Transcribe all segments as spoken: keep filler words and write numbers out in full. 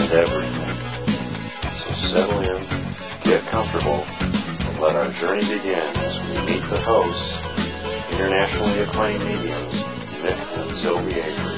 and everything. So settle in, get comfortable, and let our journey begin as we meet the hosts, internationally acclaimed mediums, Mick and Sylvie Avery.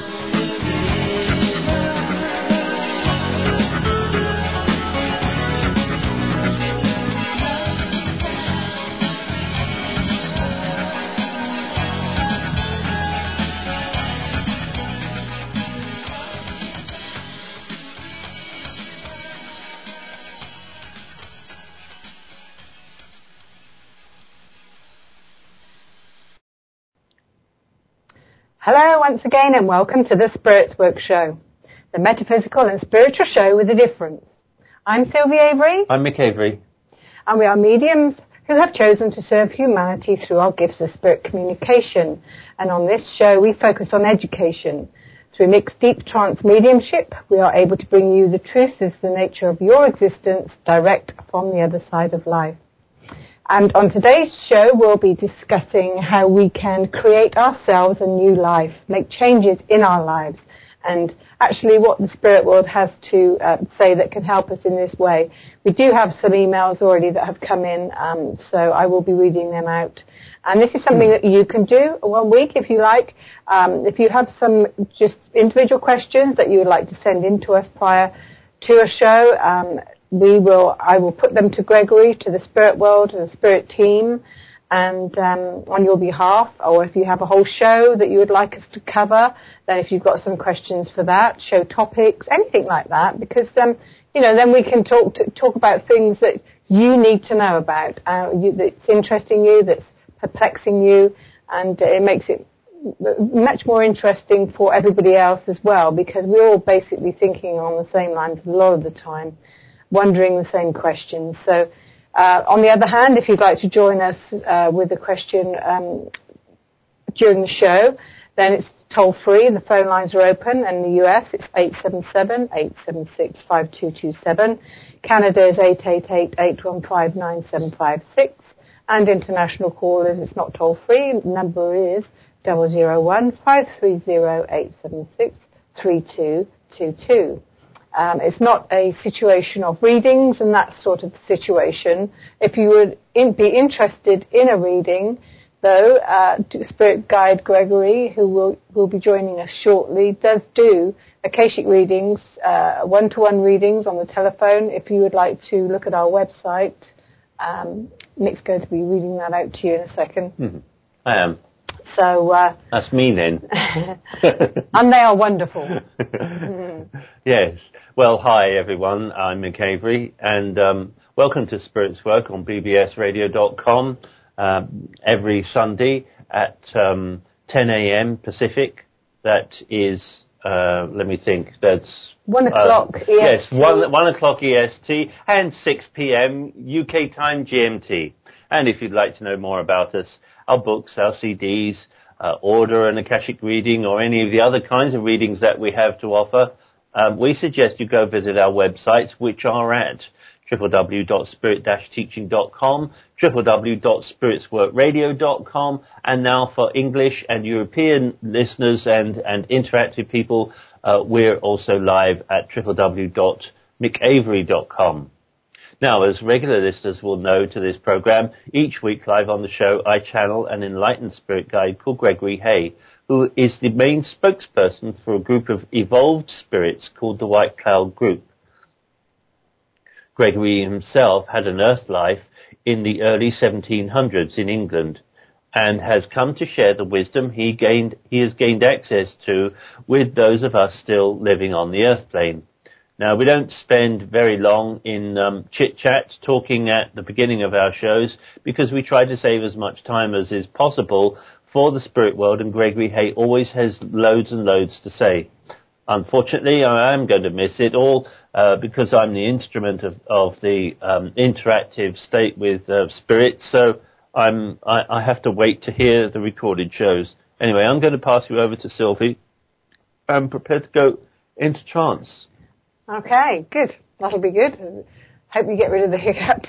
Hello once again and welcome to the Spirits Work Show, the metaphysical and spiritual show with a difference. I'm Sylvie Avery. I'm Mick Avery. And we are mediums who have chosen to serve humanity through our gifts of spirit communication. And on this show we focus on education. Through Mick's deep trance mediumship, we are able to bring you the truth of the nature of your existence direct from the other side of life. And on today's show, we'll be discussing how we can create ourselves a new life, make changes in our lives, and actually what the spirit world has to uh, say that can help us in this way. We do have some emails already that have come in, um, so I will be reading them out. And this is something that you can do one week if you like. Um, if you have some just individual questions that you would like to send in to us prior to a show, um, We will. I will put them to Gregory, to the spirit world, to the spirit team, and um, on your behalf. Or if you have a whole show that you would like us to cover, then if you've got some questions for that, show topics, anything like that, because um, you know, then we can talk to, talk about things that you need to know about, uh, you, that's interesting you, that's perplexing you, and it makes it much more interesting for everybody else as well, because we're all basically thinking on the same lines a lot of the time, wondering the same questions. So, uh, on the other hand, if you'd like to join us uh, with a question um, during the show, then it's toll-free. The phone lines are open. In the U S, it's eight seven seven, eight seven six, five two two seven. Canada is eight eight eight, eight one five, nine seven five six. And international callers, it's not toll-free. The number is zero zero one, five three zero, eight seven six, three two two two. Um, it's not a situation of readings and that sort of situation. If you would in, be interested in a reading, though, uh, Spirit Guide Gregory, who will, will be joining us shortly, does do Akashic readings, uh, one-to-one readings on the telephone. If you would like to look at our website, um, Nick's going to be reading that out to you in a second. Mm-hmm. I am. So uh, that's me then. And they are wonderful. Mm-hmm. Yes. Well, hi everyone. I'm Mick Avery, and um, welcome to Spirits Work on b b s radio dot com um, every Sunday at um, ten a.m. Pacific. That is, uh, let me think. That's one o'clock. Uh, E S T. Yes, one one o'clock E S T and six p.m. U K time G M T. And if you'd like to know more about us, our books, our C Ds, uh, order an Akashic reading, or any of the other kinds of readings that we have to offer, um, we suggest you go visit our websites, which are at w w w dot spirit dash teaching dot com, w w w dot spirits work radio dot com, and now for English and European listeners and, and interactive people, uh, we're also live at w w w dot mick avery dot com. Now, as regular listeners will know to this program, each week live on the show, I channel an enlightened spirit guide called Gregory Hay, who is the main spokesperson for a group of evolved spirits called the White Cloud Group. Gregory himself had an earth life in the early seventeen hundreds in England and has come to share the wisdom he gained, he has gained access to with those of us still living on the earth plane. Now, we don't spend very long in um, chit-chat talking at the beginning of our shows because we try to save as much time as is possible for the spirit world, and Gregory Hay always has loads and loads to say. Unfortunately, I am going to miss it all uh, because I'm the instrument of, of the um, interactive state with uh, spirits, so I'm, I, I have to wait to hear the recorded shows. Anyway, I'm going to pass you over to Sylvie. I'm prepared to go into trance. Okay, good. That'll be good. Hope you get rid of the hiccups.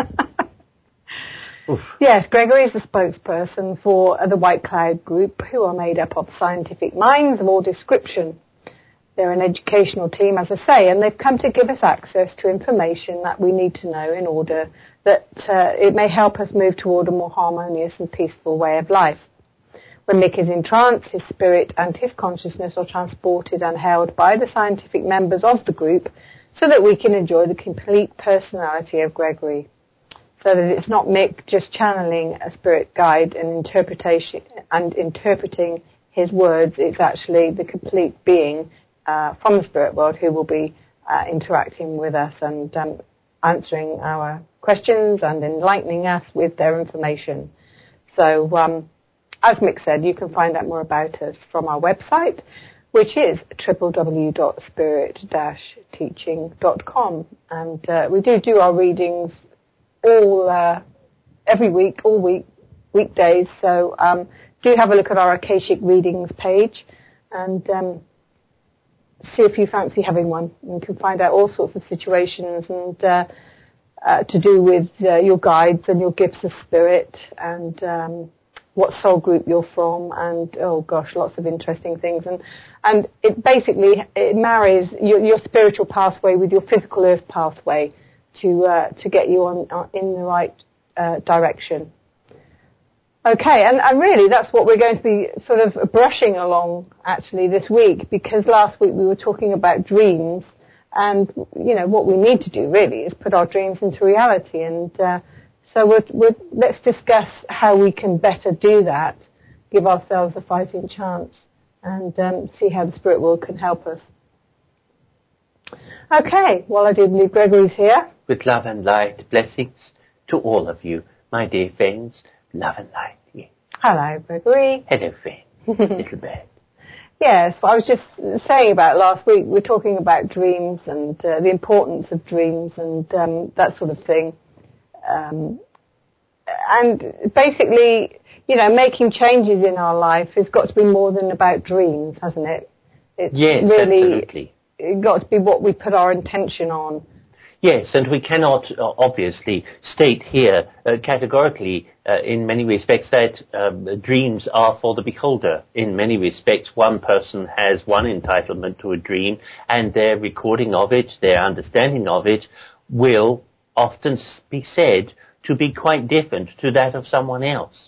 Yes, Gregory is the spokesperson for the White Cloud Group, who are made up of scientific minds of all description. They're an educational team, as I say, and they've come to give us access to information that we need to know in order that uh, it may help us move toward a more harmonious and peaceful way of life. When Mick is in trance, his spirit and his consciousness are transported and held by the scientific members of the group so that we can enjoy the complete personality of Gregory. So that it's not Mick just channeling a spirit guide and interpretation and interpreting his words, it's actually the complete being Uh, from the spirit world who will be uh, interacting with us and um, answering our questions and enlightening us with their information. So, um, as Mick said, you can find out more about us from our website, which is w w w dot spirit dash teaching dot com. And uh, we do do our readings all uh, every week, all week, weekdays. So um, do have a look at our Akashic Readings page and um, see if you fancy having one. You can find out all sorts of situations and uh, uh, to do with uh, your guides and your gifts of spirit and um, what soul group you're from and, oh gosh, lots of interesting things. And and it basically, it marries your, your spiritual pathway with your physical earth pathway to uh, to get you on, on in the right uh, direction. Okay, and, and really that's what we're going to be sort of brushing along actually this week, because last week we were talking about dreams, and you know what we need to do really is put our dreams into reality, and uh, so we're, we're, let's discuss how we can better do that, give ourselves a fighting chance, and um, see how the spirit world can help us. Okay, well I do believe Gregory's here. With love and light, blessings to all of you, my dear friends. Love and light. Yeah. Hello, Gregory. Hello, friend. Little bird. Yes, well, I was just saying about last week, we're talking about dreams and uh, the importance of dreams and um, that sort of thing. Um, and basically, you know, making changes in our life has got to be more than about dreams, hasn't it? It's yes, really absolutely. It's got to be what we put our intention on. Yes, and we cannot uh, obviously state here uh, categorically uh, in many respects that um, dreams are for the beholder. In many respects, one person has one entitlement to a dream, and their recording of it, their understanding of it, will often be said to be quite different to that of someone else.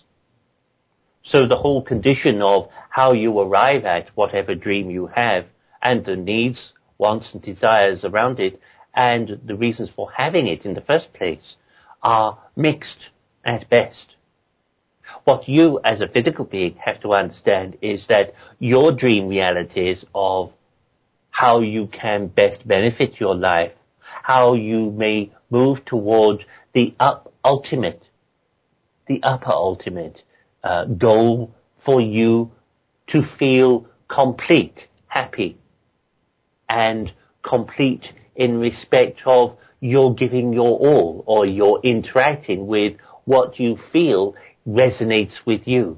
So the whole condition of how you arrive at whatever dream you have, and the needs, wants and desires around it, and the reasons for having it in the first place are mixed at best. What you as a physical being have to understand is that your dream realities of how you can best benefit your life, how you may move toward the up ultimate, the upper ultimate uh, goal for you to feel complete, happy, and complete in respect of you're giving your all, or you're interacting with what you feel resonates with you.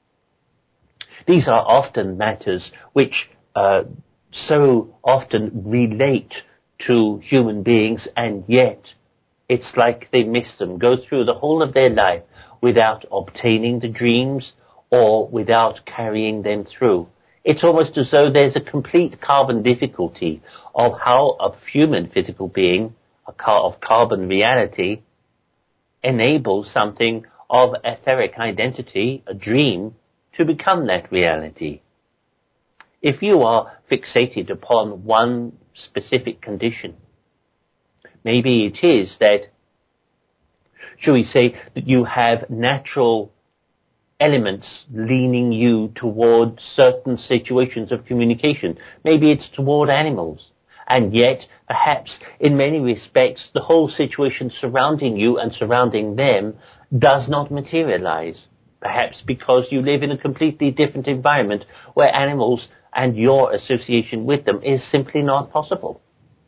These are often matters which uh, so often relate to human beings, and yet it's like they miss them, go through the whole of their life without obtaining the dreams or without carrying them through. It's almost as though there's a complete carbon difficulty of how a human physical being, a car of carbon reality, enables something of etheric identity, a dream, to become that reality. If you are fixated upon one specific condition, maybe it is that, shall we say, that you have natural elements leaning you toward certain situations of communication. Maybe it's toward animals. And yet, perhaps, in many respects, the whole situation surrounding you and surrounding them does not materialize. Perhaps because you live in a completely different environment where animals and your association with them is simply not possible.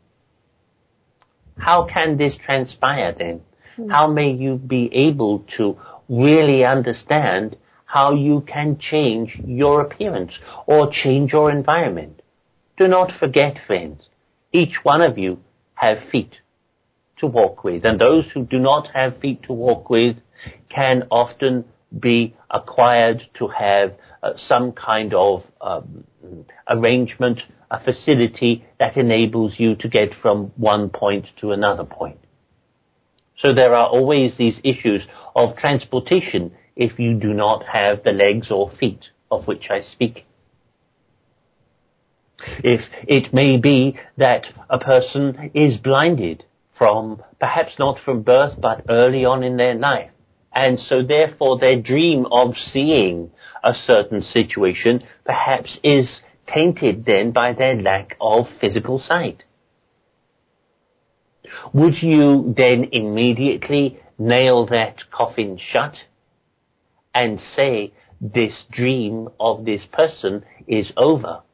How can this transpire then? Mm. How may you be able to really understand how you can change your appearance or change your environment? Do not forget, friends, each one of you have feet to walk with, and those who do not have feet to walk with can often be acquired to have uh, some kind of um, arrangement, a facility that enables you to get from one point to another point. So there are always these issues of transportation if you do not have the legs or feet of which I speak. If it may be that a person is blinded from, perhaps not from birth, but early on in their life, and so therefore their dream of seeing a certain situation perhaps is tainted then by their lack of physical sight. Would you then immediately nail that coffin shut and say this dream of this person is over?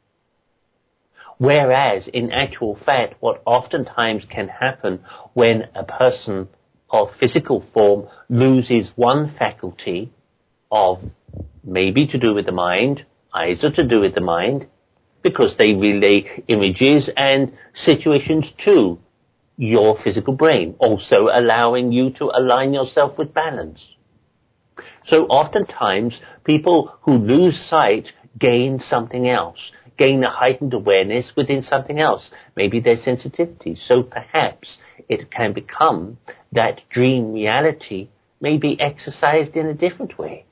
Whereas, in actual fact, what oftentimes can happen when a person of physical form loses one faculty of maybe to do with the mind, eyes are to do with the mind, because they relay images and situations to your physical brain, also allowing you to align yourself with balance. So oftentimes, people who lose sight gain something else, gain a heightened awareness within something else, maybe their sensitivity. So perhaps it can become that dream reality may be exercised in a different way.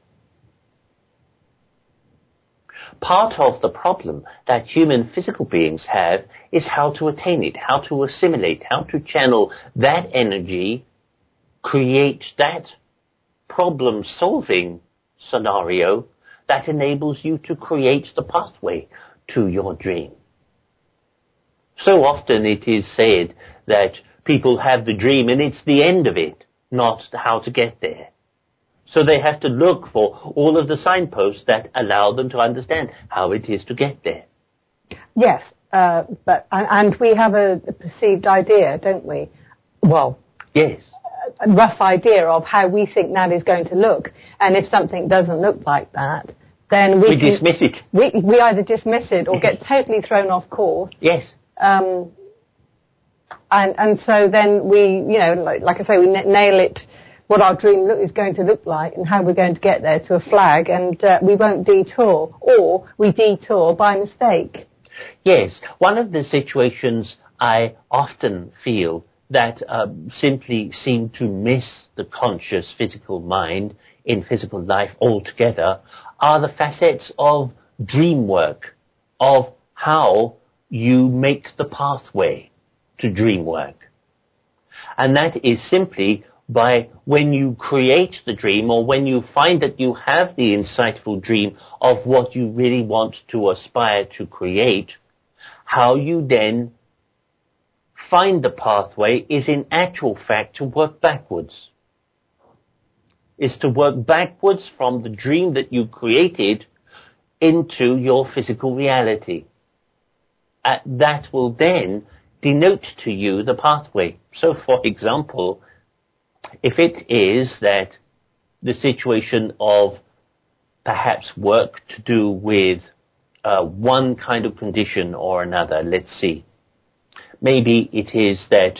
Part of the problem that human physical beings have is how to attain it, how to assimilate, how to channel that energy, create that problem-solving scenario that enables you to create the pathway to your dream. So often it is said that people have the dream and it's the end of it, not how to get there. So they have to look for all of the signposts that allow them to understand how it is to get there. Yes, uh, but and we have a perceived idea, don't we? Well, yes, a rough idea of how we think that is going to look. And if something doesn't look like that, then we, we can, dismiss it. We, we either dismiss it or get totally thrown off course. Yes. Um, and and so then we, you know, like, like I say, we n- nail it. What our dream look is going to look like and how we're going to get there to a flag, and uh, we won't detour, or we detour by mistake. Yes, one of the situations I often feel that um, simply seem to miss the conscious physical mind in physical life altogether are the facets of dream work, of how you make the pathway to dream work. And that is simply by when you create the dream, or when you find that you have the insightful dream of what you really want to aspire to create, how you then find the pathway is in actual fact to work backwards. Is to work backwards from the dream that you created into your physical reality. Uh, that will then denote to you the pathway. So, for example, if it is that the situation of perhaps work to do with uh, one kind of condition or another, let's see. Maybe it is that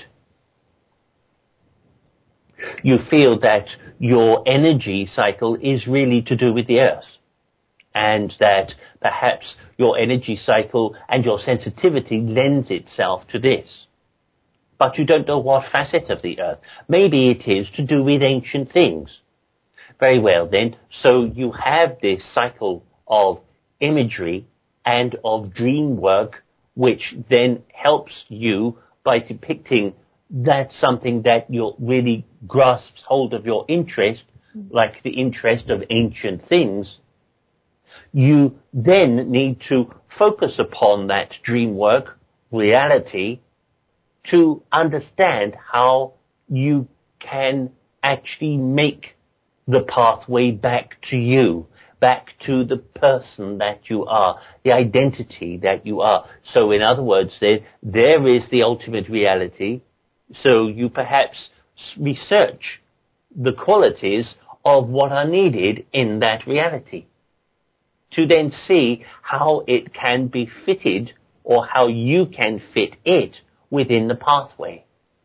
you feel that your energy cycle is really to do with the earth, and that perhaps your energy cycle and your sensitivity lends itself to this. But you don't know what facet of the earth. Maybe it is to do with ancient things. Very well then, so you have this cycle of imagery and of dream work, which then helps you by depicting that something that you really grasps hold of your interest, like the interest of ancient things. You then need to focus upon that dream work, reality, to understand how you can actually make the pathway back to you, back to the person that you are, the identity that you are. So in other words, then, there is the ultimate reality. So you perhaps research the qualities of what are needed in that reality, to then see how it can be fitted, or how you can fit it within the pathway.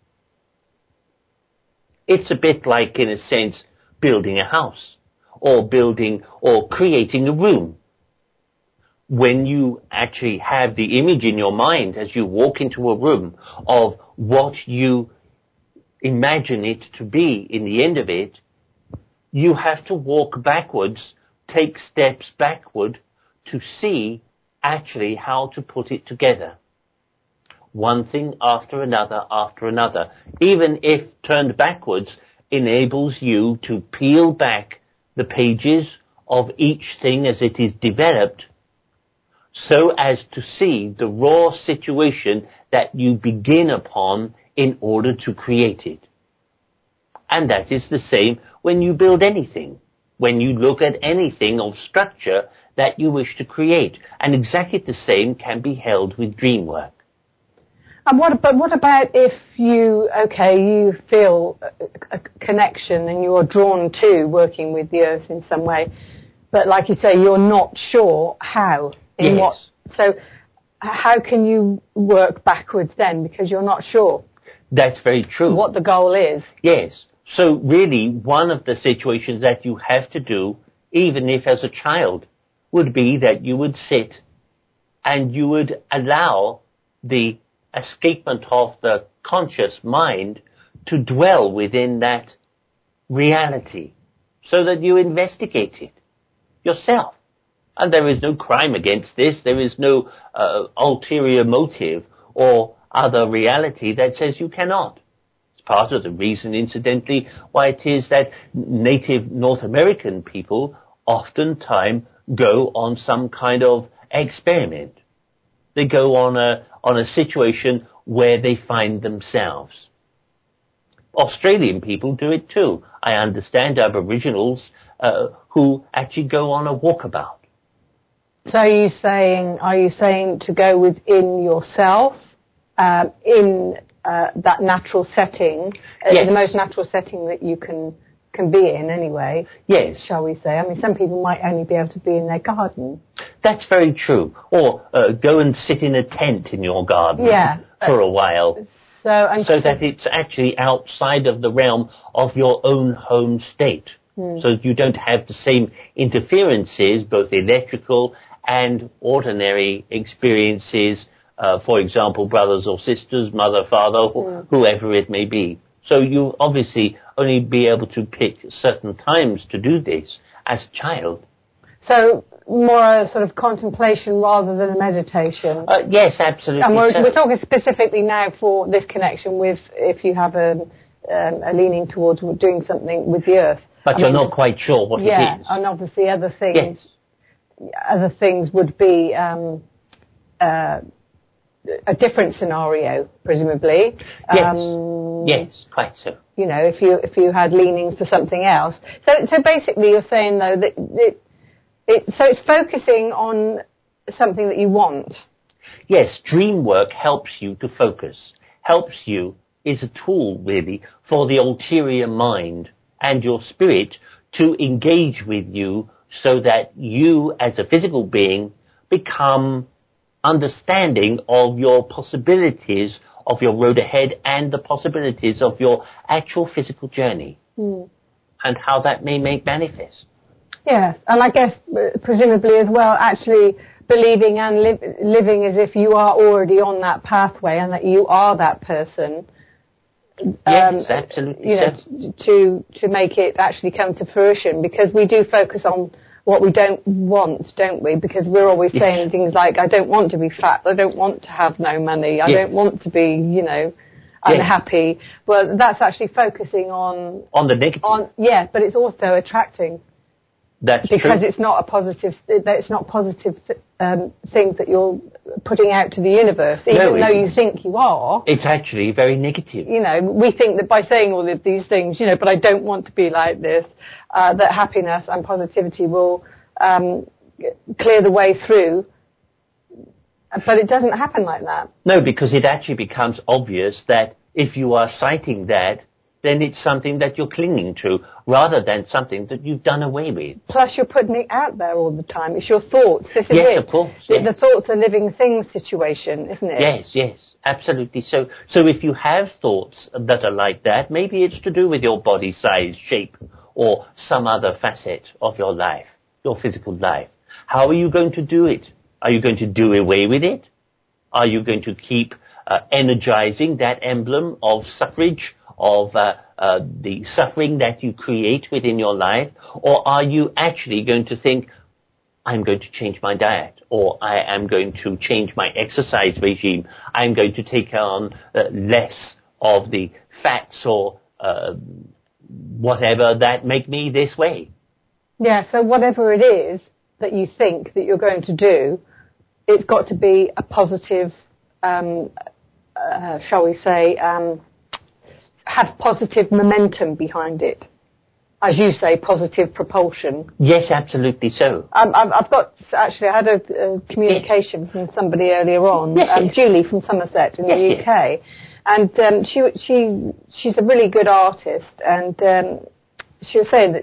It's a bit like, in a sense, building a house, or building or creating a room. when you actually have the image in your mind as you walk into a room of what you imagine it to be in the end of it, you have to walk backwards, take steps backward to see actually how to put it together. One thing after another after another, even if turned backwards, enables you to peel back the pages of each thing as it is developed so as to see the raw situation that you begin upon in order to create it. And that is the same when you build anything, when you look at anything of structure that you wish to create. And exactly the same can be held with dream work. And what, but what about if you, okay, you feel a, a connection and you are drawn to working with the earth in some way, but like you say, you're not sure how, in yes. what, so how can you work backwards then, because you're not sure? That's very true. What the goal is. Yes. So really, one of the situations that you have to do, even if as a child, would be that you would sit and you would allow the escapement of the conscious mind to dwell within that reality so that you investigate it yourself. And there is no crime against this. There is no uh, ulterior motive or other reality that says you cannot. It's part of the reason, incidentally, why it is that native North American people oftentimes go on some kind of experiment. They go on a on a situation where they find themselves. Australian people do it too. I understand Aboriginals uh, who actually go on a walkabout. So are you saying, are you saying to go within yourself, uh, in uh, that natural setting, uh, yes. the most natural setting that you can can be in anyway, yes, shall we say? I mean, some people might only be able to be in their garden. That's very true. Or uh, go and sit in a tent in your garden yeah. for a while. So, and so that it's actually outside of the realm of your own home state. Mm. So you don't have the same interferences, both electrical and ordinary experiences, uh, for example, brothers or sisters, mother, father, mm. whoever it may be. So you obviously only be able to pick certain times to do this as a child. So more a sort of contemplation rather than a meditation? Uh, yes, absolutely. And we're, so. we're talking specifically now for this connection with if you have a, um, a leaning towards doing something with the earth. But I you're mean, not quite sure what yeah, it is. And obviously other things, yes. other things would be um, uh, a different scenario, presumably. Yes. Um, yes, quite so. You know, if you if you had leanings for something else. So so basically, you're saying though that it, it so it's focusing on something that you want. Yes, dream work helps you to focus. Helps you is a tool really for the ulterior mind and your spirit to engage with you, so that you, as a physical being, become understanding of your possibilities of your road ahead and the possibilities of your actual physical journey mm. and how that may make manifest. Yes, and I guess uh, presumably as well actually believing and li- living as if you are already on that pathway and that you are that person. Yes, um, absolutely. You know, so. to to make it actually come to fruition, because we do focus on what we don't want, don't we? Because we're always yes. saying things like, I don't want to be fat, I don't want to have no money, I yes. don't want to be, you know, unhappy. Yes. Well, that's actually focusing on... On the negative. On, yeah, but it's also attracting. That's because true. Because it's not a positive, it's not positive um, things that you're putting out to the universe, even no, though you think you are. It's actually very negative. You know, we think that by saying all of these things, you know, but I don't want to be like this, uh, that happiness and positivity will um, clear the way through. But it doesn't happen like that. No, because it actually becomes obvious that if you are citing that, then it's something that you're clinging to rather than something that you've done away with. Plus, you're putting it out there all the time. It's your thoughts. This is yes, it. of course. The, yes. the thoughts are living things situation, isn't it? Yes, yes, absolutely. So, so if you have thoughts that are like that, maybe it's to do with your body size, shape, or some other facet of your life, your physical life. How are you going to do it? Are you going to do away with it? Are you going to keep uh, energizing that emblem of suffrage, of uh, uh, the suffering that you create within your life? Or are you actually going to think, I'm going to change my diet, or I am going to change my exercise regime, I'm going to take on uh, less of the fats or uh, whatever that make me this way? Yeah, so whatever it is that you think that you're going to do, it's got to be a positive, um, uh, shall we say, um, have positive momentum behind it. As you say, positive propulsion. Yes, absolutely so. Um, I've, I've got, actually, I had a, a communication yes. from somebody earlier on, yes, um, yes. Julie from Somerset in yes, the U K, yes. and um, she she she's a really good artist, and um, she was saying that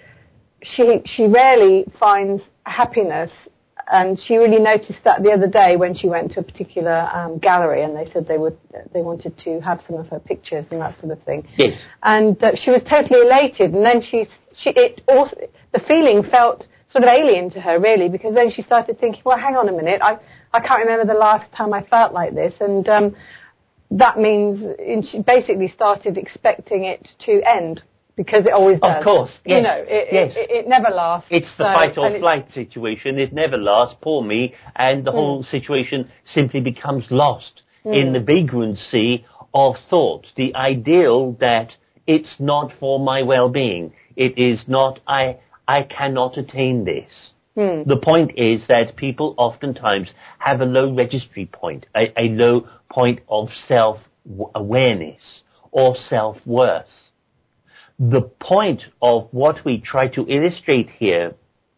she she rarely finds happiness. And she really noticed that the other day when she went to a particular um, gallery, and they said they would, they wanted to have some of her pictures and that sort of thing. Yes. And uh, she was totally elated. And then she, she, it also, the feeling felt sort of alien to her, really, because then she started thinking, well, hang on a minute, I, I can't remember the last time I felt like this, and um, that means, and she basically started expecting it to end. Because it always does. Of course, yes. You know, it, yes. it, it never lasts. It's the so, fight or flight situation. It never lasts, poor me, and the mm. whole situation simply becomes lost mm. in the vagrancy of thought. The ideal that it's not for my well-being. It is not, I, I cannot attain this. Mm. The point is that people oftentimes have a low registry point, a, a low point of self-awareness or self-worth. The point of what we try to illustrate here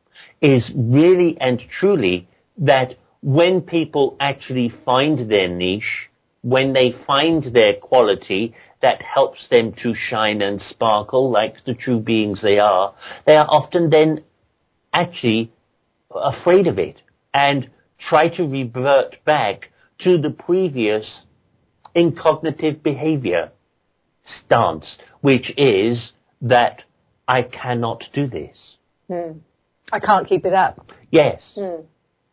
is really and truly that when people actually find their niche, when they find their quality that helps them to shine and sparkle like the true beings they are, they are often then actually afraid of it and try to revert back to the previous incognitive behavior stance, which is that I cannot do this. Mm. I can't keep it up. Yes. Mm.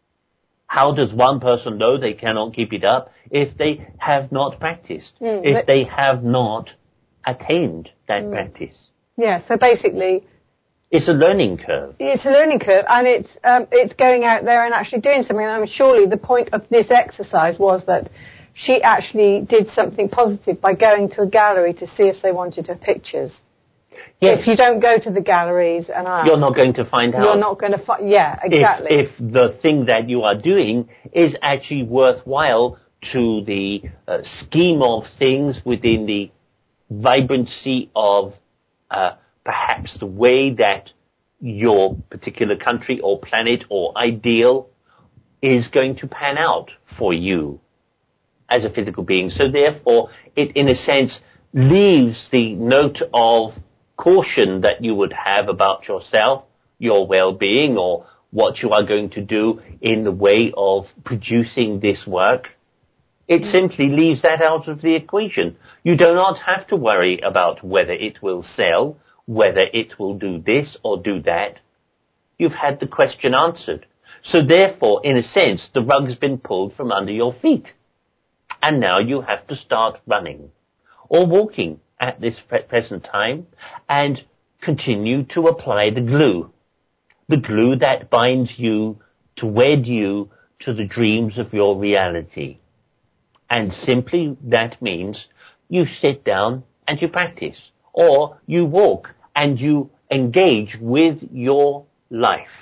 How does one person know they cannot keep it up if they have not practiced, mm, if they have not attained that mm. practice? Yeah, so basically... It's a learning curve. It's a learning curve, and it's um, it's going out there and actually doing something. I mean, surely the point of this exercise was that she actually did something positive by going to a gallery to see if they wanted her pictures. Yes. If you don't go to the galleries and ask, you're not going to find out. You're not going to find. Yeah, exactly. If, if the thing that you are doing is actually worthwhile to the uh, scheme of things within the vibrancy of uh, perhaps the way that your particular country or planet or ideal is going to pan out for you as a physical being. So therefore, it in a sense leaves the note of caution that you would have about yourself, your well-being, or what you are going to do in the way of producing this work. It mm. simply leaves that out of the equation. You do not have to worry about whether it will sell, whether it will do this or do that. You've had the question answered. So therefore, in a sense, the rug's been pulled from under your feet. And now you have to start running or walking at this present time and continue to apply the glue. The glue that binds you to wed you to the dreams of your reality. And simply that means you sit down and you practice, or you walk and you engage with your life.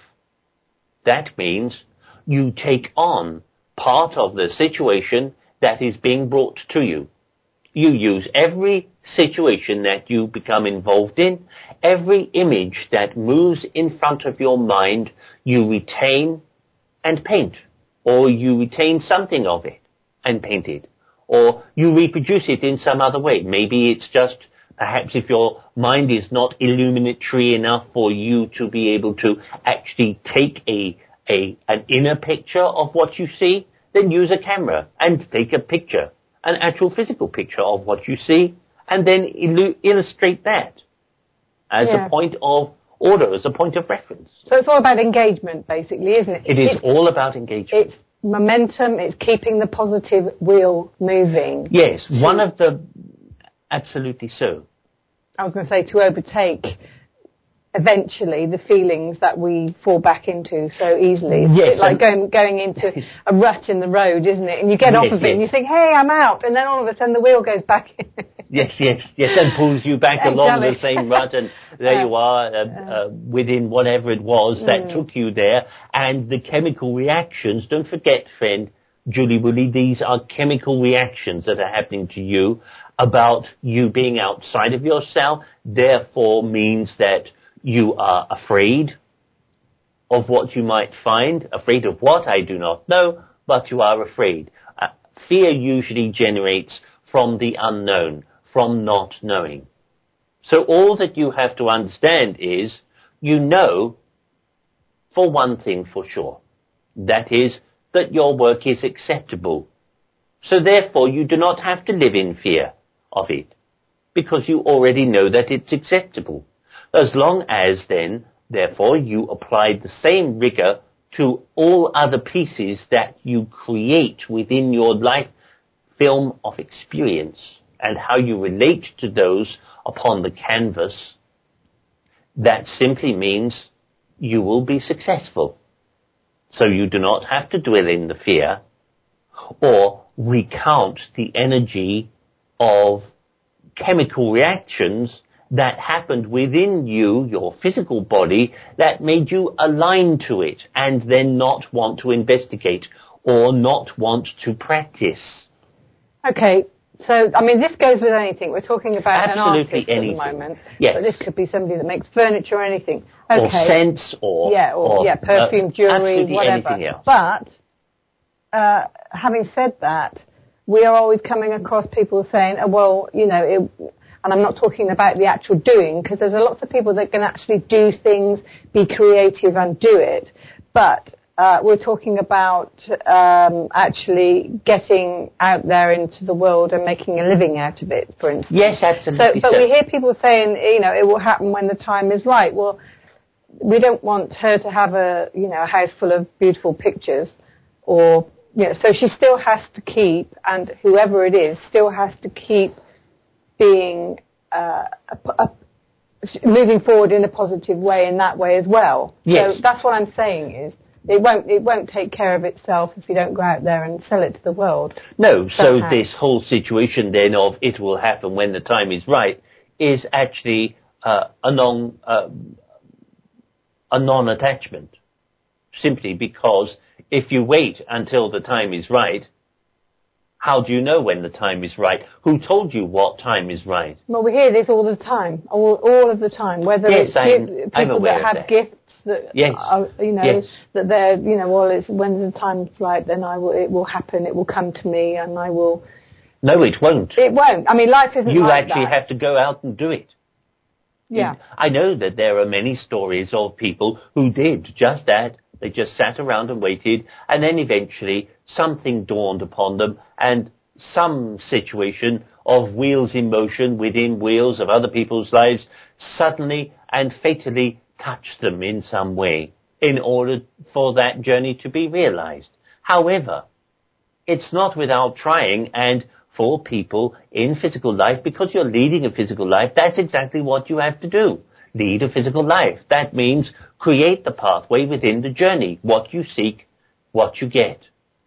That means you take on part of the situation that is being brought to you. You use every situation that you become involved in, every image that moves in front of your mind, you retain and paint, or you retain something of it and paint it, or you reproduce it in some other way. Maybe it's just, perhaps if your mind is not illuminatory enough for you to be able to actually take a, a an inner picture of what you see, then use a camera and take a picture, an actual physical picture of what you see, and then illu- illustrate that as yeah. a point of order, as a point of reference. So it's all about engagement, basically, isn't it? It is it's, all about engagement. It's momentum, it's keeping the positive wheel moving. Yes, one of the... Absolutely so. I was going to say to overtake eventually the feelings that we fall back into so easily. It's yes, a bit like going going into a rut in the road, isn't it? And you get yes, off of it yes. and you think, hey, I'm out. And then all of a sudden the wheel goes back in. yes, yes, yes, and pulls you back Exactly. along the same rut, and there uh, you are uh, uh, within whatever it was that mm. took you there. And the chemical reactions, don't forget, friend, Julie Woolley, these are chemical reactions that are happening to you about you being outside of yourself, therefore means that you are afraid of what you might find. Afraid of what? I do not know, but you are afraid. Uh, fear usually generates from the unknown, from not knowing. So all that you have to understand is, you know, for one thing for sure, that is that your work is acceptable. So therefore you do not have to live in fear of it, because you already know that it's acceptable. As long as then, therefore, you apply the same rigor to all other pieces that you create within your life film of experience and how you relate to those upon the canvas, that simply means you will be successful. So you do not have to dwell in the fear or recount the energy of chemical reactions that happened within you, your physical body, that made you align to it and then not want to investigate or not want to practice. Okay, so, I mean, this goes with anything. We're talking about Absolutely an artist anything. at the moment. Yes. But this could be somebody that makes furniture or anything. Okay. Or scents or... Yeah, or, or yeah, perfume, uh, jewellery, absolutely whatever. anything else. But, uh, having said that, we are always coming across people saying, oh, well, you know, it, and I'm not talking about the actual doing, because there's lots of people that can actually do things, be creative and do it. But uh, we're talking about um, actually getting out there into the world and making a living out of it, for instance. Yes, absolutely. So, but so. we hear people saying, you know, it will happen when the time is right. Well, we don't want her to have a, you know, a house full of beautiful pictures, or, you know, so she still has to keep, and whoever it is still has to keep being uh, a, a, moving forward in a positive way in that way as well. Yes. So that's what I'm saying is it won't it won't take care of itself if you don't go out there and sell it to the world. No, somehow. So this whole situation then of it will happen when the time is right is actually uh, a non uh, a non-attachment, simply because if you wait until the time is right, how do you know when the time is right? Who told you what time is right? Well, we hear this all the time, all, all of the time. Whether yes, it's I'm, people I'm aware that have that. gifts that, yes. are, you know, yes. that they're, you know, well, it's when the time's right, then I will, it will happen. It will come to me, and I will. No, it won't. It won't. I mean, life isn't you like actually that. have to go out and do it. Yeah. You, I know that there are many stories of people who did just that. They just sat around and waited, and then eventually something dawned upon them, and some situation of wheels in motion within wheels of other people's lives suddenly and fatally touched them in some way in order for that journey to be realized. However, it's not without trying, and for people in physical life, because you're leading a physical life, that's exactly what you have to do. Lead a physical life. That means create the pathway within the journey. What you seek, what you get.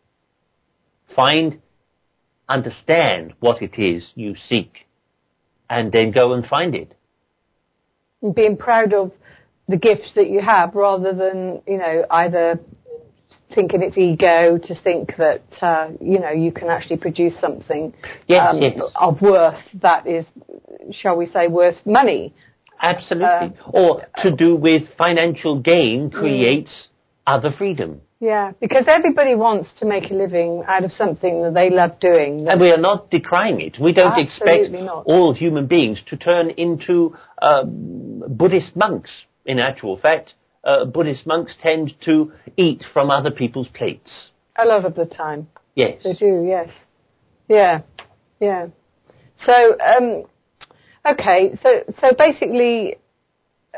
Find, understand what it is you seek, and then go and find it. And being proud of the gifts that you have, rather than, you know, either thinking it's ego to think that, uh, you know, you can actually produce something yes, um, yes. of worth that is, shall we say, worth money. Absolutely. Uh, or to do with financial gain creates mm. other freedom. Yeah, because everybody wants to make a living out of something that they love doing. And we are not decrying it. We don't expect not. all human beings to turn into um, Buddhist monks. In actual fact, uh, Buddhist monks tend to eat from other people's plates. A lot of the time. Yes. They do, yes. Yeah, yeah. So, um, okay, so so basically,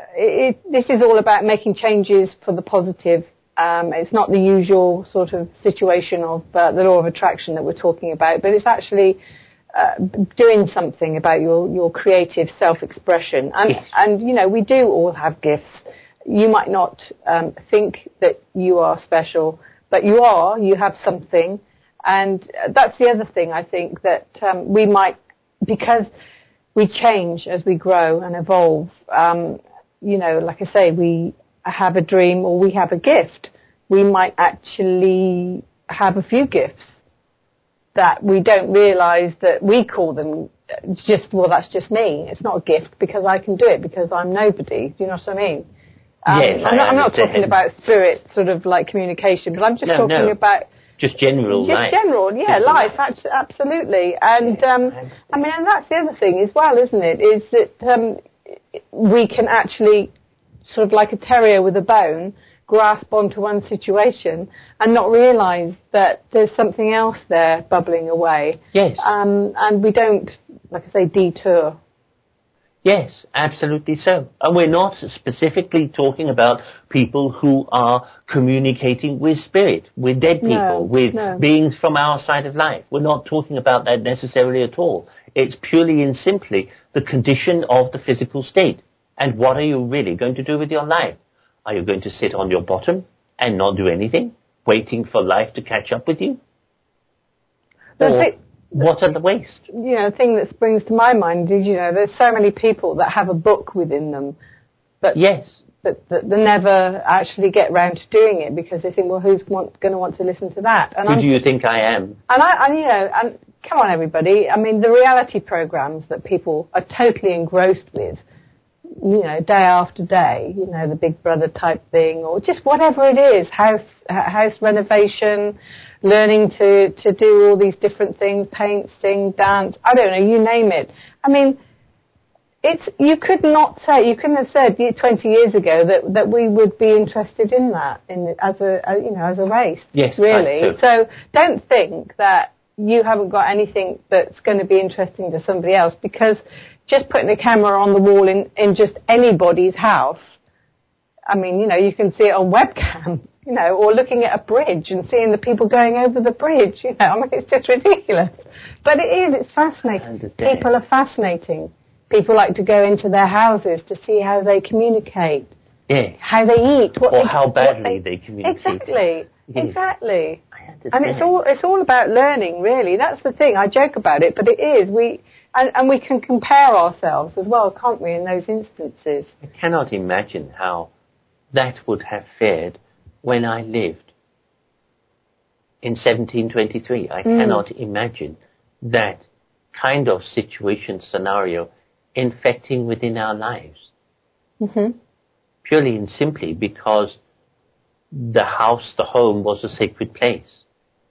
it, this is all about making changes for the positive. Um, it's not the usual sort of situation of uh, the law of attraction that we're talking about, but it's actually uh, doing something about your, your creative self-expression. And, yes. and, you know, we do all have gifts. You might not um, think that you are special, but you are. You have something. And that's the other thing, I think, that um, we might, because we change as we grow and evolve. Um, you know, like I say, we have a dream or we have a gift. We might actually have a few gifts that we don't realise that we call them just, well, that's just me. It's not a gift because I can do it because I'm nobody. Do you know what I mean? Um, yes, I'm, not, I'm not talking understand. about spirit sort of like communication, but I'm just no, talking no. about just general just life. general, yeah, Just life, life. absolutely. And Yeah, um, I mean, and that's the other thing as well, isn't it? Is that um, we can actually sort of like a terrier with a bone grasp onto one situation and not realise that there's something else there bubbling away. Yes. Um, and we don't, like I say, detour. Yes, absolutely so. And we're not specifically talking about people who are communicating with spirit, with dead people, No, with no. beings from our side of life. We're not talking about that necessarily at all. It's purely and simply the condition of the physical state. And what are you really going to do with your life? Are you going to sit on your bottom and not do anything, waiting for life to catch up with you? That's Or it. what are the waste? You know, the thing that springs to my mind is, you know, there's so many people that have a book within them, but Yes. but, but they never actually get round to doing it because they think, well, who's want, going to want to listen to that? And Who I'm, do you think I am? And I, and you know, and come on, everybody. I mean, the reality programs that people are totally engrossed with, you know, day after day, you know, the Big Brother type thing, or just whatever it is, house house renovation, learning to, to do all these different things, paint, sing, dance, I don't know, you name it. I mean, it's, you could not say, you couldn't have said twenty years ago that, that we would be interested in that in, as a, you know, as a race. Yes, really. right, so don't think that you haven't got anything that's going to be interesting to somebody else, because just putting a camera on the wall in, in just anybody's house, I mean, you know, you can see it on webcam, you know, or looking at a bridge and seeing the people going over the bridge, you know, I mean, it's just ridiculous. But it is, it's fascinating. People are fascinating. People like to go into their houses to see how they communicate, Yeah. how they eat, what Or they, how badly what they communicate. Exactly, Yes. exactly. I understand. And it's all it's all about learning, really. That's the thing. I joke about it, but it is. We and, and we can compare ourselves as well, can't we? In those instances. I cannot imagine how that would have fared when I lived in seventeen twenty-three. I Mm. cannot imagine that kind of situation, scenario, infecting within our lives. Mm-hmm. Purely and simply because the house, the home, was a sacred place,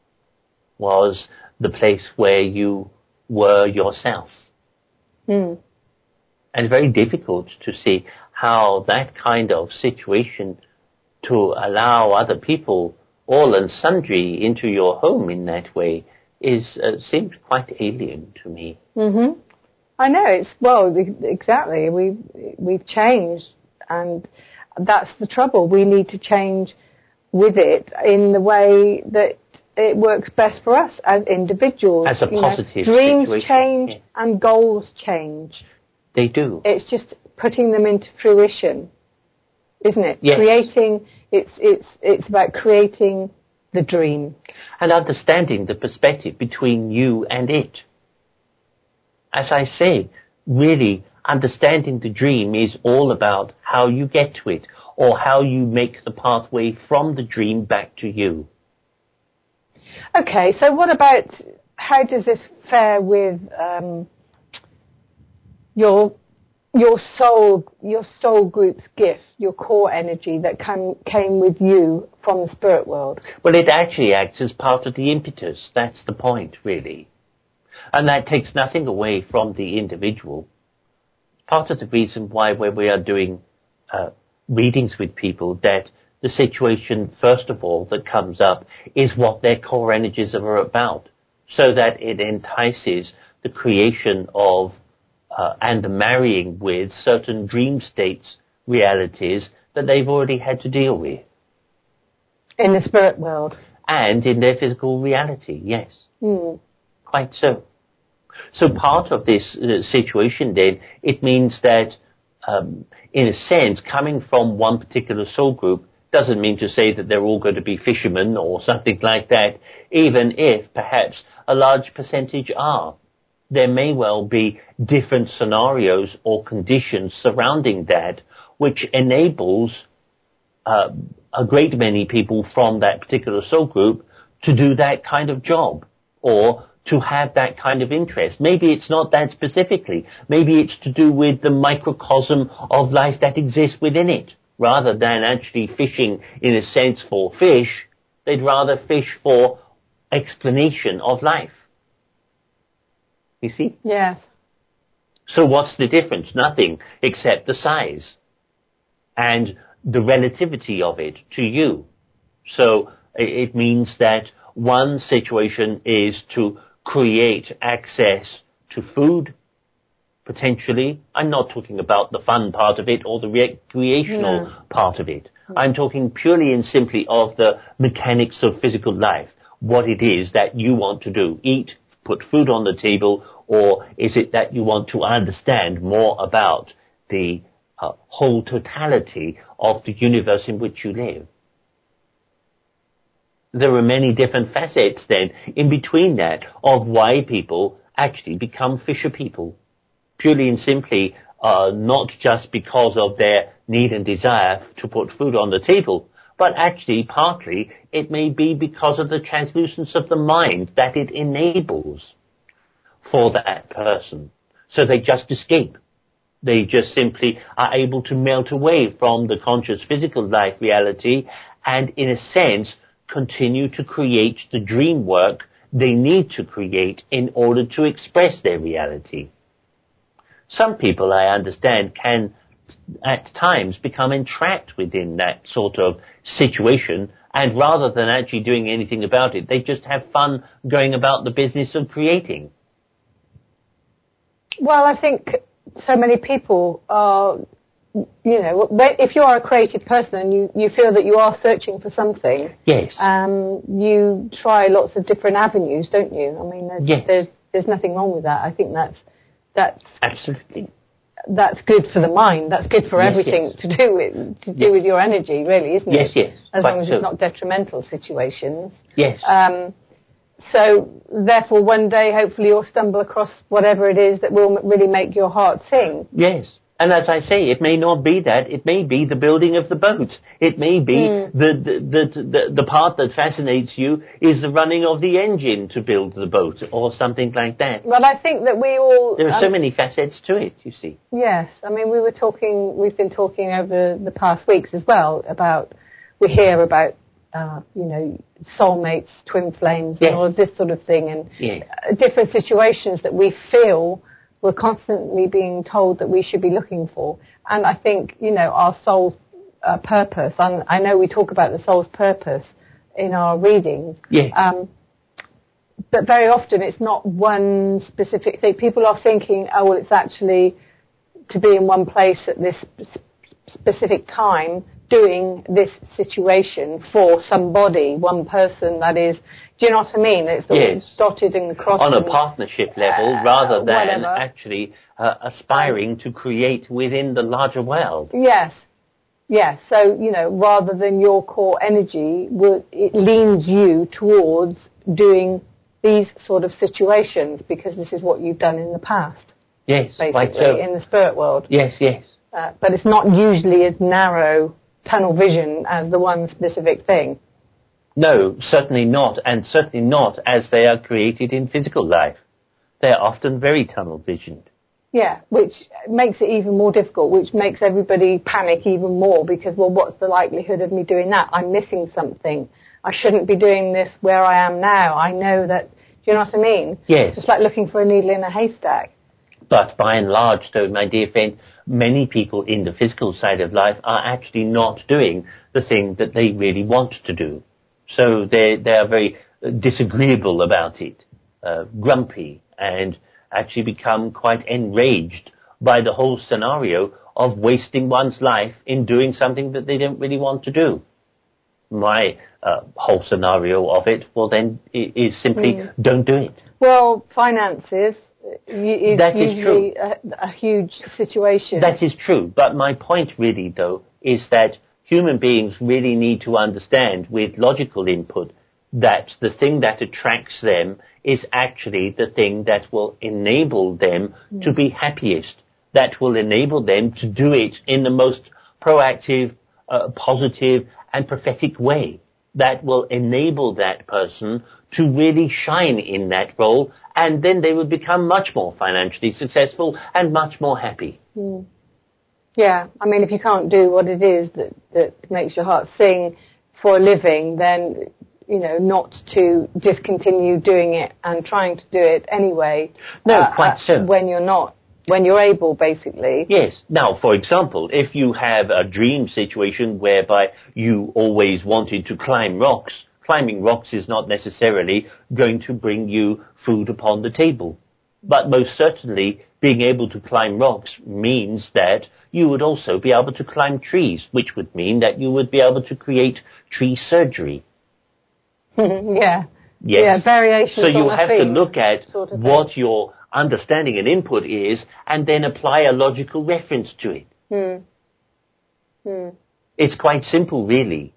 was the place where you were yourself. Mm. And very difficult to see how that kind of situation, to allow other people, all and sundry, into your home in that way, is uh, seems quite alien to me. Mm-hmm. I know, it's, well, exactly. We've, we've changed, and that's the trouble. We need to change with it in the way that it works best for us as individuals. As a you positive know, dreams situation, change yes. and goals change. They do. It's just putting them into fruition, isn't it? Yes. Creating, it's, it's, it's about creating the dream. And understanding the perspective between you and it. As I say, really understanding the dream is all about how you get to it, or how you make the pathway from the dream back to you. Okay, so what about, how does this fare with um, your your soul your soul group's gift, your core energy that came came with you from the spirit world? Well, it actually acts as part of the impetus. That's the point, really. And that takes nothing away from the individual. Part of the reason why when we are doing uh, readings with people, that the situation, first of all, that comes up is what their core energies are about, so that it entices the creation of uh, and the marrying with certain dream states realities that they've already had to deal with. In the spirit world. And in their physical reality, yes. Mm. Quite so. So part of this uh, situation then, it means that, um, in a sense, coming from one particular soul group doesn't mean to say that they're all going to be fishermen or something like that, even if perhaps a large percentage are. There may well be different scenarios or conditions surrounding that which enables uh, a great many people from that particular soul group to do that kind of job or to have that kind of interest. Maybe it's not that specifically. Maybe it's to do with the microcosm of life that exists within it. Rather than actually fishing in a sense for fish, they'd rather fish for explanation of life. You see? Yes. So what's the difference? Nothing except the size and the relativity of it to you. So it means that one situation is to create access to food, potentially. I'm not talking about the fun part of it or the recreational yeah. part of it. I'm talking purely and simply of the mechanics of physical life, what it is that you want to do, eat, put food on the table, or is it that you want to understand more about the uh, whole totality of the universe in which you live? There are many different facets then in between that of why people actually become fisher people. Purely and simply, uh, not just because of their need and desire to put food on the table, but actually partly it may be because of the translucence of the mind that it enables for that person. So they just escape. They just simply are able to melt away from the conscious physical life reality and, in a sense, continue to create the dream work they need to create in order to express their reality. Some people, I understand, can at times become entrapped within that sort of situation, and rather than actually doing anything about it, they just have fun going about the business of creating. Well, I think so many people are, you know, if you are a creative person and you, you feel that you are searching for something, yes, um, you try lots of different avenues, don't you? I mean, there's, yes. there's, there's nothing wrong with that. I think that's, that's absolutely, that's good for the mind. That's good for yes, everything yes. to do with, to do yes. with your energy, really, isn't yes, it? Yes, yes. As Quite long as so. it's not detrimental situations. Yes. Um, So, therefore, one day, hopefully, you'll stumble across whatever it is that will really make your heart sing. Yes. And as I say, it may not be that. It may be the building of the boat. It may be mm. the, the, the, the, the part that fascinates you is the running of the engine to build the boat or something like that. Well, I think that we all... There are um, so many facets to it, you see. Yes. I mean, we were talking, we've been talking over the past weeks as well about, we hear about, uh, you know, soulmates, twin flames, yes. and all this sort of thing, and yes. different situations that we feel we're constantly being told that we should be looking for. And I think, you know, our soul's uh, purpose, and I know we talk about the soul's purpose in our readings, yes. um, but very often it's not one specific thing. People are thinking, oh, well, it's actually to be in one place at this specific time, doing this situation for somebody, one person that is, do you know what I mean? It's yes. dotted and crossed. On a partnership level, uh, rather than whatever. actually uh, aspiring um, to create within the larger world. Yes. Yes. So, you know, rather than your core energy, it leans you towards doing these sort of situations because this is what you've done in the past. Yes, basically, quite so. In the spirit world. Yes, yes. Uh, but it's not usually as narrow tunnel vision as the one specific thing. No, certainly not, and certainly not as they are created in physical life. They're often very tunnel visioned. Yeah, which makes it even more difficult, which makes everybody panic even more because, well, what's the likelihood of me doing that? I'm missing something. I shouldn't be doing this where I am now. I know that, do you know what I mean? Yes. It's like looking for a needle in a haystack. But by and large, though, my dear friend, many people in the physical side of life are actually not doing the thing that they really want to do. So they they are very disagreeable about it, uh, grumpy, and actually become quite enraged by the whole scenario of wasting one's life in doing something that they don't really want to do. My uh, whole scenario of it, well, then, is simply mm. don't do it. Well, finances is that is usually true. A, a huge situation. That is true. But my point really, though, is that human beings really need to understand with logical input that the thing that attracts them is actually the thing that will enable them mm. to be happiest, that will enable them to do it in the most proactive, uh, positive, and prophetic way, that will enable that person to really shine in that role, and then they will become much more financially successful and much more happy. Mm. Yeah, I mean, if you can't do what it is that, that makes your heart sing for a living, then, you know, not to discontinue doing it and trying to do it anyway. No, uh, quite so. When you're not. When you're able, basically. Yes. Now, for example, if you have a dream situation whereby you always wanted to climb rocks, climbing rocks is not necessarily going to bring you food upon the table. But most certainly, being able to climb rocks means that you would also be able to climb trees, which would mean that you would be able to create tree surgery. yeah. Yes. Yeah, variations So you on have theme, to look at sort of what thing. your understanding and input is, and then apply a logical reference to it. Hmm. Hmm. It's quite simple, really.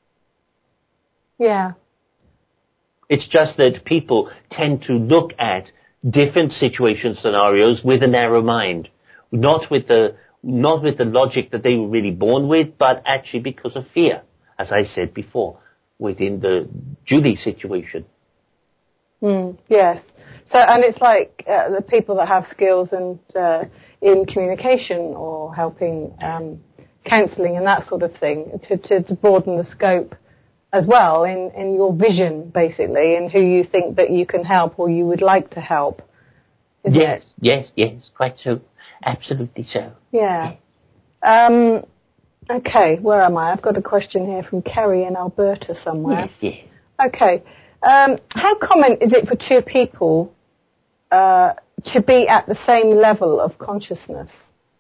Yeah. It's just that people tend to look at different situation scenarios with a narrow mind, not with the not with the logic that they were really born with, but actually because of fear, as I said before, within the Julie situation. Mm, yes. So, and it's like uh, the people that have skills and uh, in communication or helping um, counselling and that sort of thing to, to, to broaden the scope as well in, in your vision, basically, and who you think that you can help or you would like to help. Yes, it? yes, yes, quite so. Absolutely so. Yeah. Um, okay, where am I? I've got a question here from Kerry in Alberta somewhere. Yes, yes. Okay. Um, how common is it for two people uh, to be at the same level of consciousness?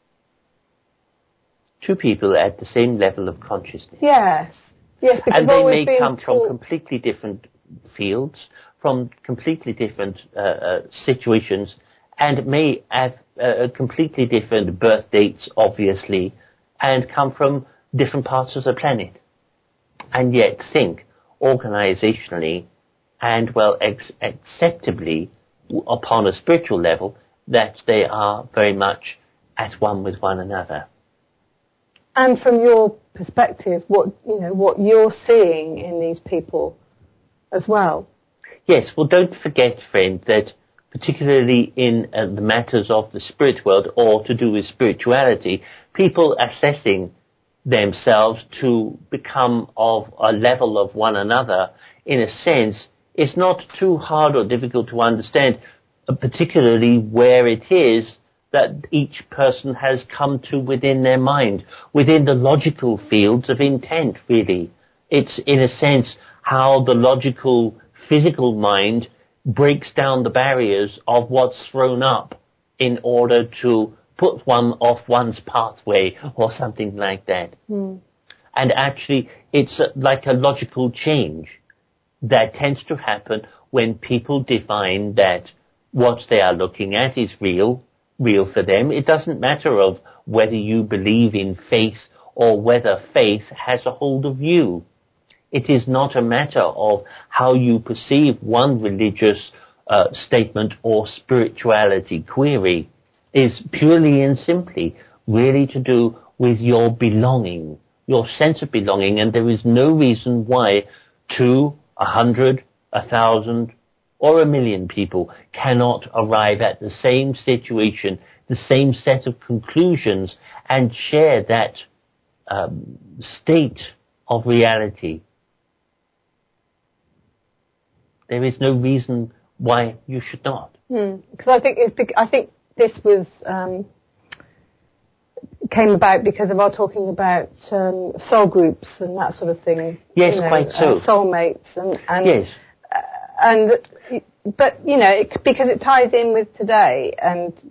Two people at the same level of consciousness. Yes. Yes, because and they always may come taught... from completely different fields, from completely different uh, uh, situations, and may have uh, completely different birth dates, obviously, and come from different parts of the planet, and yet think organizationally and, well, ex- acceptably upon a spiritual level that they are very much at one with one another. And from your perspective, what you know, what you're seeing in these people as well. Yes, well, don't forget, friend, that particularly in uh, the matters of the spirit world or to do with spirituality, people assessing themselves to become of a level of one another, in a sense, is not too hard or difficult to understand, uh, particularly where it is that each person has come to within their mind, within the logical fields of intent, really. It's, in a sense, how the logical, physical mind breaks down the barriers of what's thrown up in order to put one off one's pathway or something like that. Mm. And actually, it's a, like a logical change that tends to happen when people define that what they are looking at is real, real for them. It doesn't matter of whether you believe in faith or whether faith has a hold of you. It is not a matter of how you perceive one religious uh, statement or spirituality query. Is purely and simply really to do with your belonging, your sense of belonging, and there is no reason why two, a hundred, a thousand, or a million people cannot arrive at the same situation, the same set of conclusions, and share that um, state of reality. There is no reason why you should not. Because mm. I think it's, I think this was um, came about because of our talking about um, soul groups and that sort of thing. Yes, you know, quite so. Uh, soulmates and, and yes, uh, and but you know it, because it ties in with today, and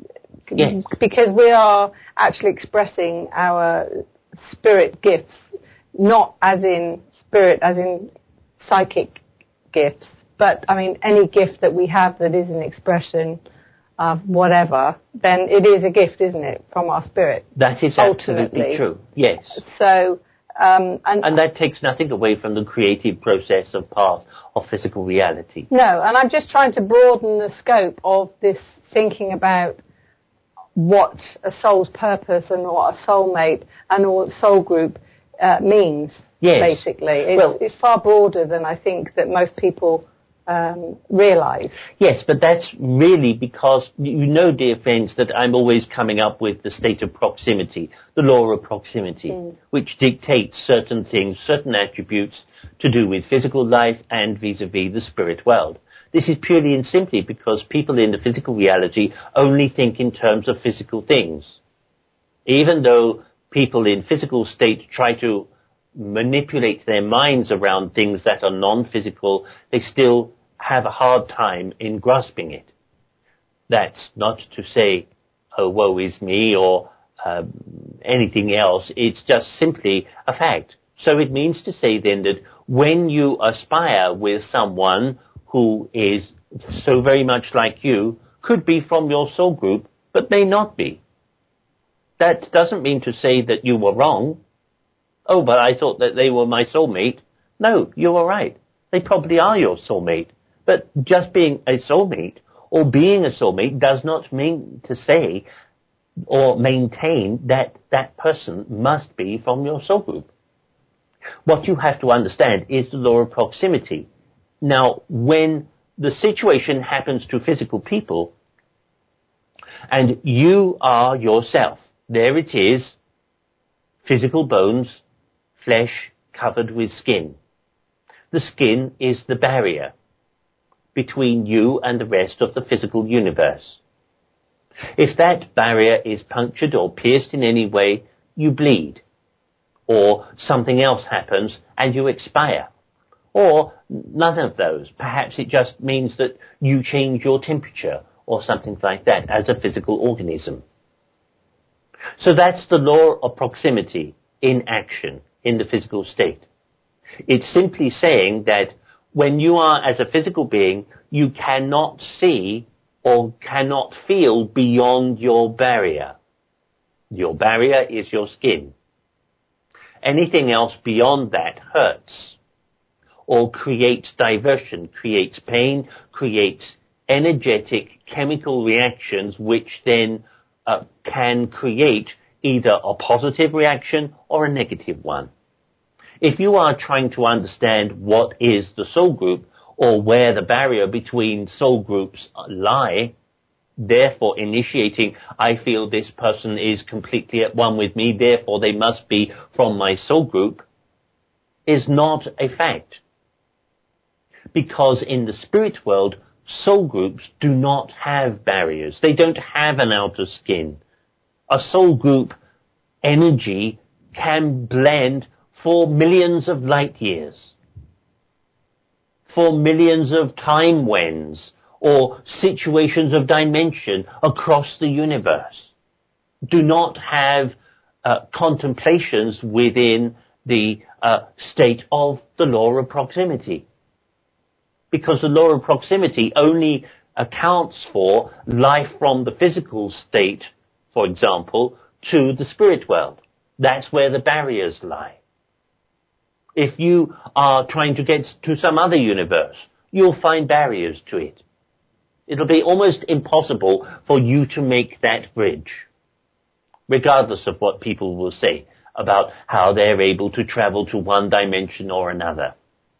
Yes. Because we are actually expressing our spirit gifts, not as in spirit, as in psychic gifts, but, I mean, any gift that we have that is an expression of whatever, then it is a gift, isn't it, from our spirit? That is absolutely ultimately. true, yes. So... Um, and, and that takes nothing away from the creative process of part of physical reality. No, and I'm just trying to broaden the scope of this thinking about what a soul's purpose and what a soulmate and what soul group uh, means, yes. basically. It's, well, it's far broader than I think that most people um, realise. Yes, but that's really because, you know, dear friends, that I'm always coming up with the state of proximity, the law of proximity, mm. which dictates certain things, certain attributes to do with physical life and vis-a-vis the spirit world. This is purely and simply because people in the physical reality only think in terms of physical things. Even though people in physical state try to manipulate their minds around things that are non-physical, they still have a hard time in grasping it. That's not to say, oh, woe is me, or um, anything else. It's just simply a fact. So it means to say then that when you aspire with someone who is so very much like you, could be from your soul group, but may not be. That doesn't mean to say that you were wrong. Oh, but I thought that they were my soulmate. No, you were right. They probably are your soulmate. But just being a soulmate or being a soulmate does not mean to say or maintain that that person must be from your soul group. What you have to understand is the law of proximity. Now, when the situation happens to physical people and you are yourself, there it is, physical bones, flesh covered with skin. The skin is the barrier between you and the rest of the physical universe. If that barrier is punctured or pierced in any way, you bleed, or something else happens and you expire, or none of those. Perhaps it just means that you change your temperature or something like that as a physical organism. So that's the law of proximity in action in the physical state. It's simply saying that when you are as a physical being, you cannot see or cannot feel beyond your barrier. Your barrier is your skin. Anything else beyond that hurts or creates diversion, creates pain, creates energetic chemical reactions which then uh, can create either a positive reaction or a negative one. If you are trying to understand what is the soul group or where the barrier between soul groups lie, therefore initiating, I feel this person is completely at one with me, therefore they must be from my soul group, is not a fact. Because in the spirit world, soul groups do not have barriers. They don't have an outer skin. A soul group energy can blend for millions of light years, for millions of time wens, or situations of dimension across the universe. Do not have uh, contemplations within the uh, state of the law of proximity. Because the law of proximity only accounts for life from the physical state, for example, to the spirit world. That's where the barriers lie. If you are trying to get to some other universe, you'll find barriers to it. It'll be almost impossible for you to make that bridge, regardless of what people will say about how they're able to travel to one dimension or another.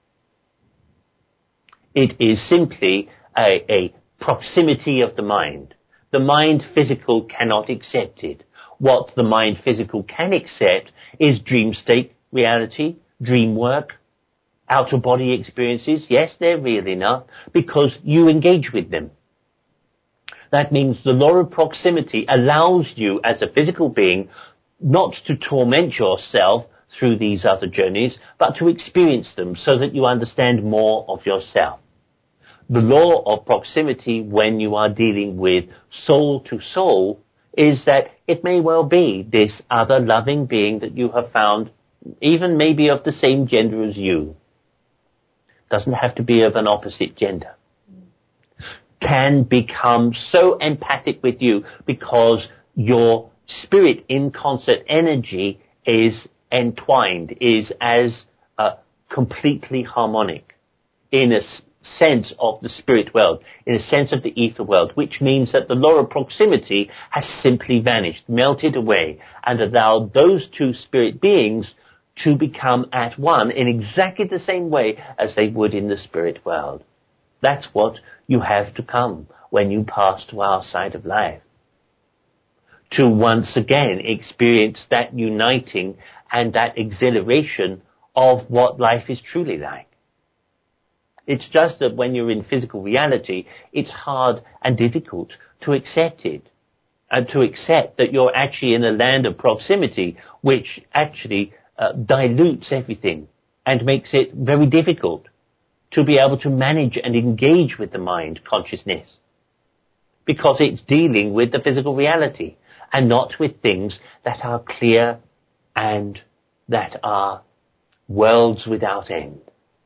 It is simply a, a proximity of the mind. The mind physical cannot accept it. What the mind physical can accept is dream state reality, dream work, out-of-body experiences. Yes, they're real enough because you engage with them. That means the law of proximity allows you as a physical being not to torment yourself through these other journeys, but to experience them so that you understand more of yourself. The law of proximity, when you are dealing with soul to soul, is that it may well be this other loving being that you have found, even maybe of the same gender as you, doesn't have to be of an opposite gender, can become so empathic with you because your spirit in concert energy is entwined, is as uh, completely harmonic in a s- sense of the spirit world, in a sense of the ether world, which means that the law of proximity has simply vanished, melted away, and allowed those two spirit beings to become at one in exactly the same way as they would in the spirit world. That's what you have to come when you pass to our side of life. To once again experience that uniting and that exhilaration of what life is truly like. It's just that when you're in physical reality, it's hard and difficult to accept it. And to accept that you're actually in a land of proximity, which actually uh, dilutes everything and makes it very difficult to be able to manage and engage with the mind consciousness. Because it's dealing with the physical reality and not with things that are clear and that are worlds without end.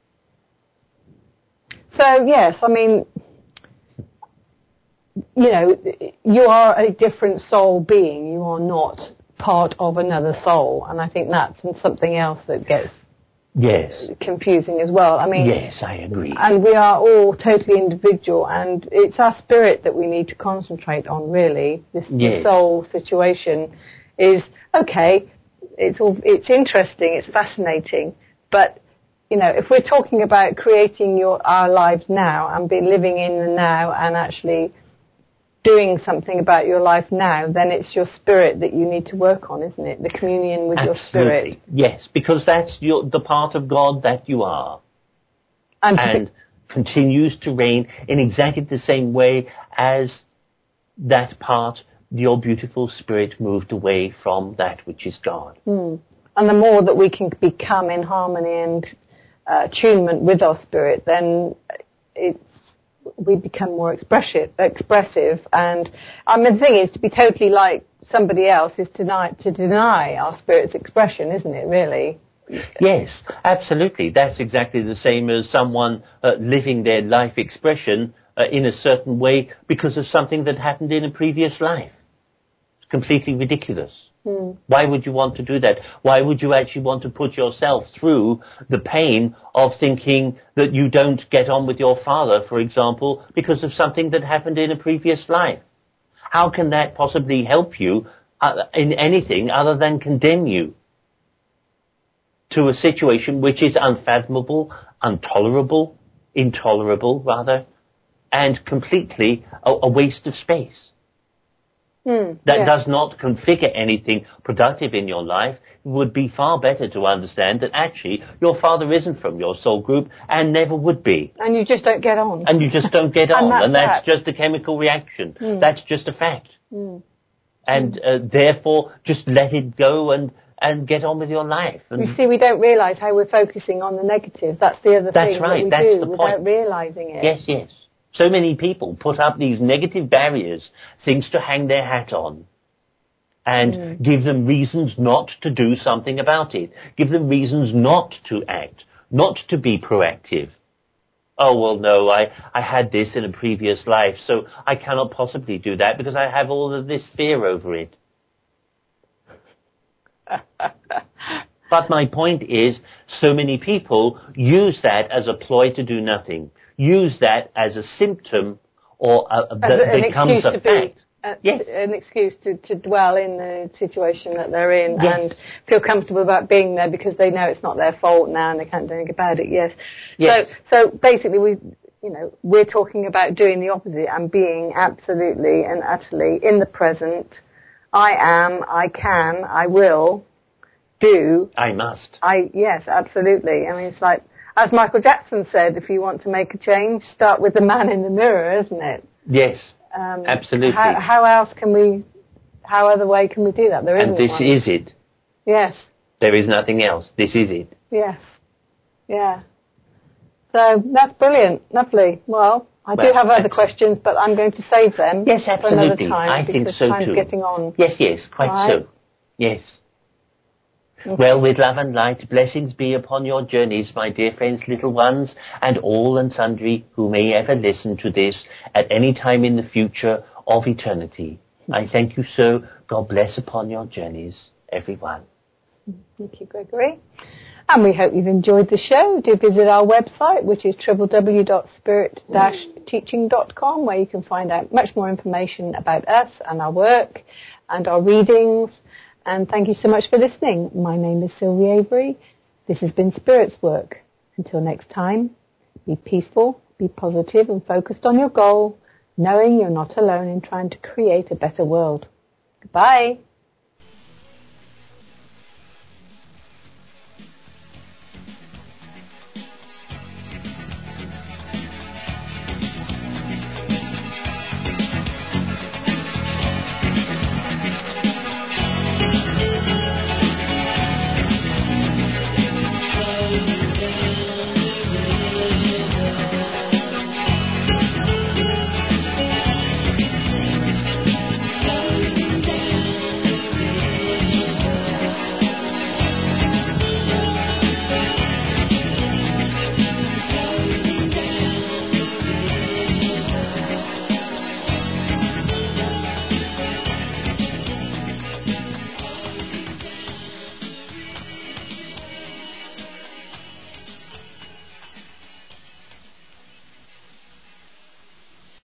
So, yes, I mean, you know, you are a different soul being. You are not part of another soul. And I think that's something else that gets yes. confusing as well. I mean, yes, I agree. And we are all totally individual, and it's our spirit that we need to concentrate on, really. This yes. the soul situation is, okay, it's all, it's interesting, it's fascinating, but you know, if we're talking about creating your our lives now and be living in the now and actually doing something about your life now, then it's your spirit that you need to work on, isn't it? The communion with Absolutely. your spirit. Yes, because that's your, the part of God that you are. And, and be- continues to reign in exactly the same way as that part, your beautiful spirit, moved away from that which is God. Mm. And the more that we can become in harmony and uh, attunement with our spirit, then it's we become more expressive, expressive, and I mean, the thing is, to be totally like somebody else is to deny, to deny our spirit's expression, isn't it, really? Yes, absolutely. That's exactly the same as someone uh, living their life expression uh, in a certain way because of something that happened in a previous life. It's completely ridiculous. Hmm. Why would you want to do that? Why would you actually want to put yourself through the pain of thinking that you don't get on with your father, for example, because of something that happened in a previous life? How can that possibly help you uh, in anything other than condemn you to a situation which is unfathomable, intolerable, intolerable rather, and completely a, a waste of space? Mm, that yeah. does not configure anything productive in your life. It would be far better to understand that actually your father isn't from your soul group and never would be. And you just don't get on. And you just don't get on. and that's, and that's that. just a chemical reaction. Mm. That's just a fact. Mm. And mm. Uh, therefore, just let it go and, and get on with your life. And you see, we don't realise how we're focusing on the negative. That's the other that's thing right. that we that's do the without point. realising it. Yes, yes. So many people put up these negative barriers, things to hang their hat on, and mm. give them reasons not to do something about it. Give them reasons not to act, not to be proactive. Oh, well, no, I, I had this in a previous life, so I cannot possibly do that because I have all of this fear over it. But my point is, so many people use that as a ploy to do nothing. Use that as a symptom or a, a, that becomes a fact. Be, uh, yes. An excuse to, to dwell in the situation that they're in yes. and feel comfortable about being there because they know it's not their fault now and they can't do anything about it. Yes. yes. So, so basically, we, you know, we're talking about doing the opposite and being absolutely and utterly in the present. I am. I can. I will. Do. I must. I yes, absolutely. I mean, it's like. As Michael Jackson said, if you want to make a change, start with the man in the mirror, isn't it? Yes, um, absolutely. How, how else can we, how other way can we do that? There isn't And this one. is it. Yes. There is nothing else. This is it. Yes. Yeah. So that's brilliant. Lovely. Well, I well, do have other excellent. questions, but I'm going to save them yes, for another absolutely. time. I think so time's too. Getting on. Yes, yes, quite right. so. Yes. Okay. Well, with love and light, blessings be upon your journeys, my dear friends, little ones, and all and sundry who may ever listen to this at any time in the future of eternity. I thank you so. God bless upon your journeys, everyone. Thank you, Gregory. And we hope you've enjoyed the show. Do visit our website, which is w w w dot spirit dash teaching dot com, where you can find out much more information about us and our work and our readings. And thank you so much for listening. My name is Sylvie Avery. This has been Spirit's Work. Until next time, be peaceful, be positive and focused on your goal, knowing you're not alone in trying to create a better world. Goodbye.